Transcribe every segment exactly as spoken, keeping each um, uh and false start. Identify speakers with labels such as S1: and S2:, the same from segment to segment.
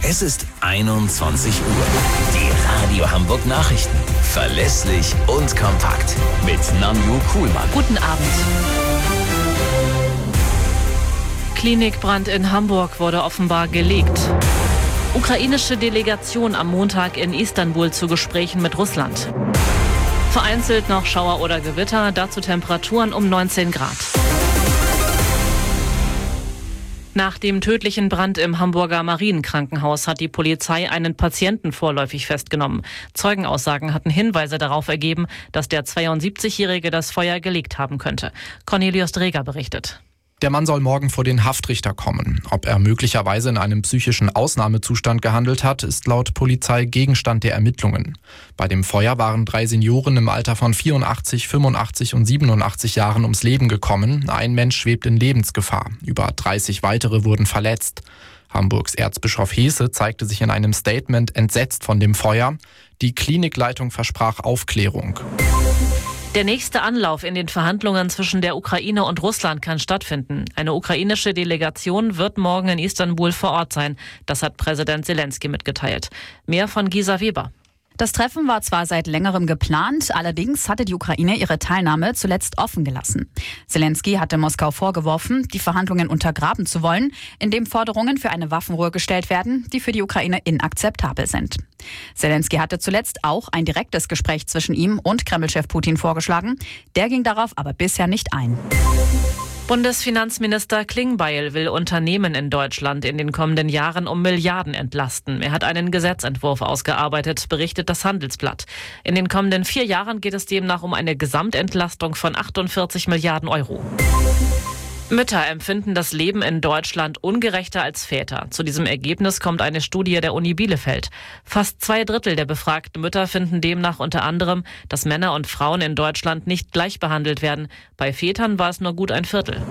S1: Es ist einundzwanzig Uhr. Die Radio Hamburg Nachrichten. Verlässlich und kompakt. Mit Nanju Kuhlmann.
S2: Guten Abend. Klinikbrand in Hamburg wurde offenbar gelegt. Ukrainische Delegation am Montag in Istanbul zu Gesprächen mit Russland. Vereinzelt noch Schauer oder Gewitter, dazu Temperaturen um neunzehn Grad. Nach dem tödlichen Brand im Hamburger Marienkrankenhaus hat die Polizei einen Patienten vorläufig festgenommen. Zeugenaussagen hatten Hinweise darauf ergeben, dass der zweiundsiebzigjährige das Feuer gelegt haben könnte. Cornelius Dreger berichtet.
S3: Der Mann soll morgen vor den Haftrichter kommen. Ob er möglicherweise in einem psychischen Ausnahmezustand gehandelt hat, ist laut Polizei Gegenstand der Ermittlungen. Bei dem Feuer waren drei Senioren im Alter von vierundachtzig, fünfundachtzig und siebenundachtzig Jahren ums Leben gekommen. Ein Mensch schwebt in Lebensgefahr. Über dreißig weitere wurden verletzt. Hamburgs Erzbischof Heese zeigte sich in einem Statement entsetzt von dem Feuer. Die Klinikleitung versprach Aufklärung.
S2: Der nächste Anlauf in den Verhandlungen zwischen der Ukraine und Russland kann stattfinden. Eine ukrainische Delegation wird morgen in Istanbul vor Ort sein. Das hat Präsident Zelensky mitgeteilt. Mehr von Gisa Weber.
S4: Das Treffen war zwar seit längerem geplant, allerdings hatte die Ukraine ihre Teilnahme zuletzt offen gelassen. Zelensky hatte Moskau vorgeworfen, die Verhandlungen untergraben zu wollen, indem Forderungen für eine Waffenruhe gestellt werden, die für die Ukraine inakzeptabel sind. Zelensky hatte zuletzt auch ein direktes Gespräch zwischen ihm und Kreml-Chef Putin vorgeschlagen. Der ging darauf aber bisher nicht ein.
S2: Bundesfinanzminister Klingbeil will Unternehmen in Deutschland in den kommenden Jahren um Milliarden entlasten. Er hat einen Gesetzentwurf ausgearbeitet, berichtet das Handelsblatt. In den kommenden vier Jahren geht es demnach um eine Gesamtentlastung von achtundvierzig Milliarden Euro. Mütter empfinden das Leben in Deutschland ungerechter als Väter. Zu diesem Ergebnis kommt eine Studie der Uni Bielefeld. Fast zwei Drittel der befragten Mütter finden demnach unter anderem, dass Männer und Frauen in Deutschland nicht gleich behandelt werden. Bei Vätern war es nur gut ein Viertel.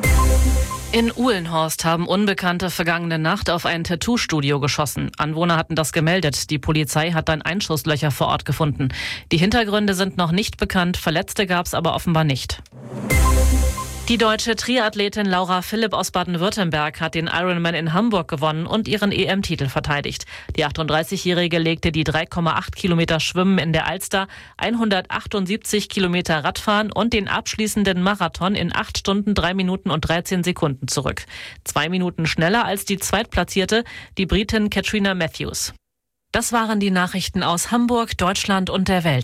S2: In Uhlenhorst haben Unbekannte vergangene Nacht auf ein Tattoo-Studio geschossen. Anwohner hatten das gemeldet. Die Polizei hat dann Einschusslöcher vor Ort gefunden. Die Hintergründe sind noch nicht bekannt, Verletzte gab es aber offenbar nicht. Die deutsche Triathletin Laura Philipp aus Baden-Württemberg hat den Ironman in Hamburg gewonnen und ihren E M-Titel verteidigt. Die achtunddreißigjährige legte die drei Komma acht Kilometer Schwimmen in der Alster, hundertachtundsiebzig Kilometer Radfahren und den abschließenden Marathon in acht Stunden, drei Minuten und dreizehn Sekunden zurück. Zwei Minuten schneller als die Zweitplatzierte, die Britin Katrina Matthews. Das waren die Nachrichten aus Hamburg, Deutschland und der Welt.